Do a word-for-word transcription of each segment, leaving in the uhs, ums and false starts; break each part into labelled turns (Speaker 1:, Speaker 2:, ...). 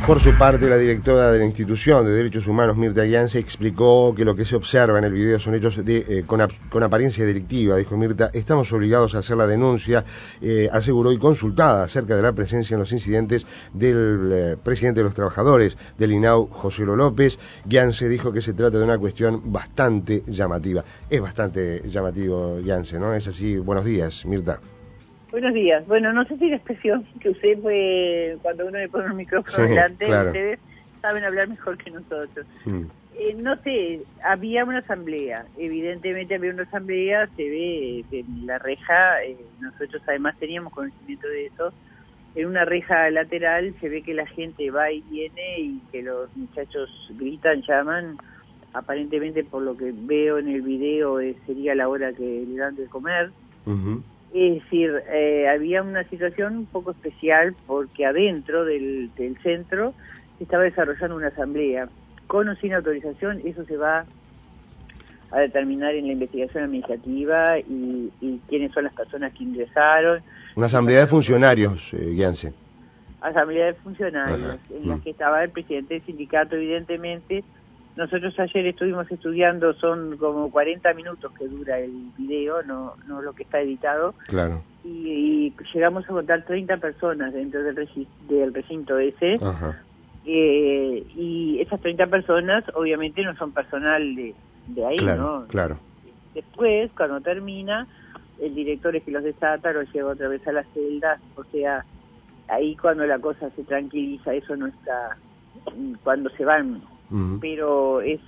Speaker 1: Por su parte, la directora de la Institución de Derechos Humanos, Mirta Gianse, explicó que lo que se observa en el video son hechos de, eh, con, con apariencia delictiva. Dijo Mirta, estamos obligados a hacer la denuncia, eh, aseguró, y consultada acerca de la presencia en los incidentes del eh, presidente de los trabajadores del I N A U, José López. Gianse dijo que se trata de una cuestión bastante llamativa. Es bastante llamativo, Gianse, ¿no? Es así. Buenos días, Mirta.
Speaker 2: Buenos días. Bueno, no sé si la expresión que usé fue cuando uno le pone un micrófono
Speaker 1: sí,
Speaker 2: delante,
Speaker 1: claro.
Speaker 2: Ustedes saben hablar mejor que nosotros.
Speaker 1: Mm.
Speaker 2: Eh, no sé, había una asamblea, evidentemente había una asamblea, se ve que en la reja, eh, nosotros además teníamos conocimiento de eso, en una reja lateral se ve que la gente va y viene y que los muchachos gritan, llaman, aparentemente por lo que veo en el video eh, sería la hora que le dan de comer.
Speaker 1: Uh-huh.
Speaker 2: Es decir, eh, había una situación un poco especial porque adentro del, del centro se estaba desarrollando una asamblea. Con o sin autorización, eso se va a determinar en la investigación administrativa y, y quiénes son las personas que ingresaron.
Speaker 1: Una asamblea de funcionarios, eh, Gianse.
Speaker 2: Asamblea de funcionarios,
Speaker 1: Ajá.
Speaker 2: en la
Speaker 1: Mm.
Speaker 2: que estaba el presidente del sindicato, evidentemente. Nosotros ayer estuvimos estudiando, son como cuarenta minutos que dura el video, no no lo que está editado.
Speaker 1: Claro.
Speaker 2: Y, y llegamos a contar treinta personas dentro del, regi del recinto ese.
Speaker 1: Ajá.
Speaker 2: Eh, y esas treinta personas obviamente no son personal de, de ahí,
Speaker 1: Claro,
Speaker 2: ¿no?
Speaker 1: claro.
Speaker 2: Después, cuando termina, el director es que los desata, los lleva otra vez a las celdas, o sea, ahí cuando la cosa se tranquiliza, eso no está, cuando se van... Uh-huh. Pero es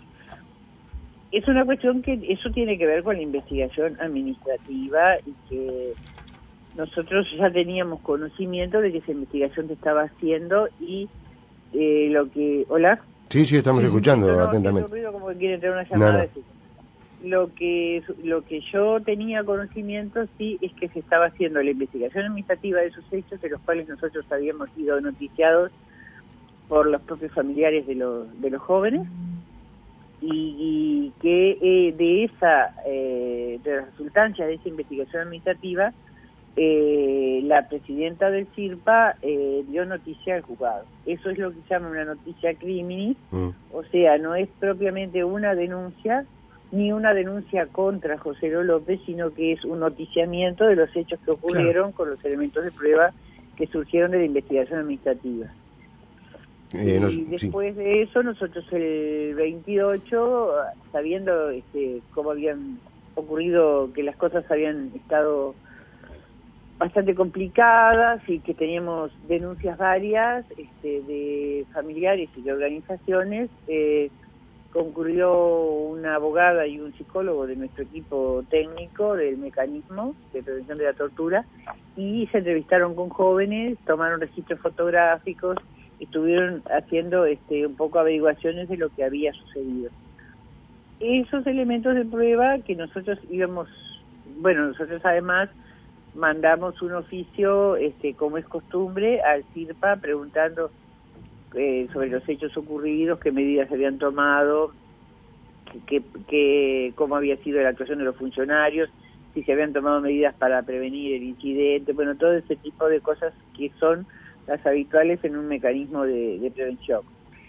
Speaker 2: es una cuestión que eso tiene que ver con la investigación administrativa y que nosotros ya teníamos conocimiento de que esa investigación se estaba haciendo y eh, lo que... ¿Hola?
Speaker 1: Sí, sí, estamos sí, escuchando sí, no, atentamente.
Speaker 2: No, ruido como que quiere tener una llamada.
Speaker 1: No, no.
Speaker 2: Lo que lo que yo tenía conocimiento sí es que se estaba haciendo la investigación administrativa de esos hechos de los cuales nosotros habíamos sido noticiados por los propios familiares de los de los jóvenes y, y que eh, de esa eh, de las resultancias de esa investigación administrativa eh, la presidenta del CIRPA eh, dio noticia al juzgado. Eso es lo que se llama una noticia criminis, mm. o sea, no es propiamente una denuncia ni una denuncia contra José López, sino que es un noticiamiento de los hechos que ocurrieron, claro, con los elementos de prueba que surgieron de la investigación administrativa. Eh, y nos, después sí. de eso, nosotros el veintiocho, sabiendo este, cómo habían ocurrido, que las cosas habían estado bastante complicadas y que teníamos denuncias varias este, de familiares y de organizaciones, eh, concurrió una abogada y un psicólogo de nuestro equipo técnico del mecanismo de prevención de la tortura y se entrevistaron con jóvenes, tomaron registros fotográficos, estuvieron haciendo este, un poco averiguaciones de lo que había sucedido. Esos elementos de prueba que nosotros íbamos, bueno, nosotros además mandamos un oficio, este, como es costumbre, al CIRPA preguntando eh, sobre los hechos ocurridos, qué medidas se habían tomado, que, que, cómo había sido la actuación de los funcionarios, si se habían tomado medidas para prevenir el incidente, bueno, todo ese tipo de cosas que son las habituales en un mecanismo de, de prevención.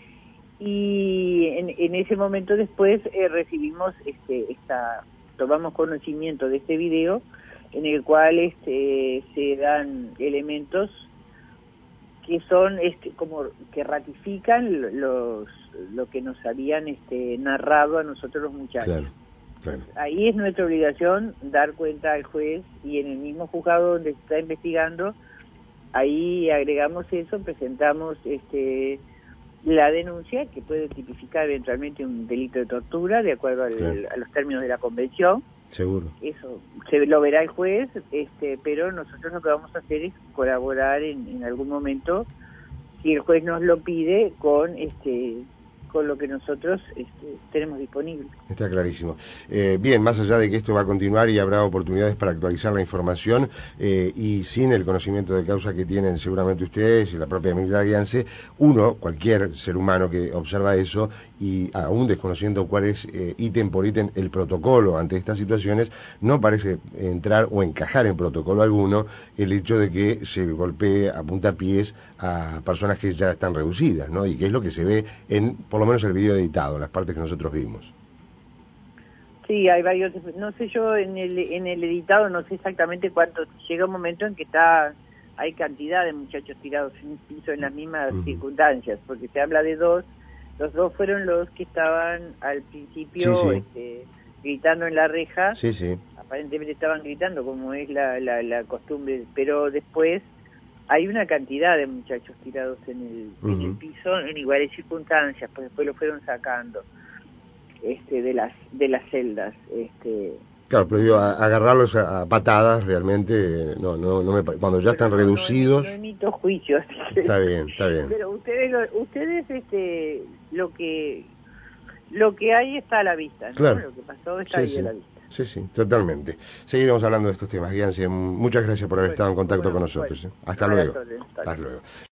Speaker 2: Y en, en ese momento después eh, recibimos, este, esta, tomamos conocimiento de este video en el cual este, se dan elementos que son este, como que ratifican los lo que nos habían este, narrado a nosotros los muchachos.
Speaker 1: Claro, claro.
Speaker 2: Ahí es nuestra obligación dar cuenta al juez y en el mismo juzgado donde se está investigando, ahí agregamos eso, presentamos este la denuncia que puede tipificar eventualmente un delito de tortura de acuerdo al, claro. a los términos de la convención.
Speaker 1: Seguro.
Speaker 2: Eso se lo verá el juez, este, pero nosotros lo que vamos a hacer es colaborar en, en algún momento, si el juez nos lo pide, con este con lo que nosotros este, tenemos disponible.
Speaker 1: Está clarísimo. Eh, bien, más allá de que esto va a continuar y habrá oportunidades para actualizar la información eh, y sin el conocimiento de causa que tienen seguramente ustedes y la propia Mirta Guianse, uno, cualquier ser humano que observa eso y aún desconociendo cuál es eh, ítem por ítem el protocolo ante estas situaciones, no parece entrar o encajar en protocolo alguno el hecho de que se golpee a puntapiés a personas que ya están reducidas, ¿no? Y que es lo que se ve en, por lo menos, el video editado, las partes que nosotros vimos.
Speaker 2: Sí, hay varios, no sé yo en el en el editado, no sé exactamente cuánto, llega un momento en que está hay cantidad de muchachos tirados en el piso en las mismas uh-huh. circunstancias, porque se habla de dos, los dos fueron los que estaban al principio sí, sí. Este, gritando en la reja,
Speaker 1: sí, sí.
Speaker 2: aparentemente estaban gritando como es la, la, la costumbre, pero después hay una cantidad de muchachos tirados en el, uh-huh. en el piso en iguales circunstancias, pues después lo fueron sacando. Este, de las de las celdas, este
Speaker 1: claro, pero digo, a, agarrarlos a, a patadas realmente no no no me cuando ya bueno, están no, reducidos
Speaker 2: no, no emito juicios.
Speaker 1: Está bien, está bien.
Speaker 2: Pero ustedes ustedes este lo que lo que hay está a la vista, ¿no?
Speaker 1: Claro.
Speaker 2: Lo que pasó está
Speaker 1: sí,
Speaker 2: ahí
Speaker 1: sí.
Speaker 2: a la vista.
Speaker 1: Sí, sí, totalmente. Seguiremos hablando de estos temas. Guianse, muchas gracias por haber bueno, estado en contacto bueno, con nosotros. Bueno, ¿eh? Hasta luego. Hasta luego.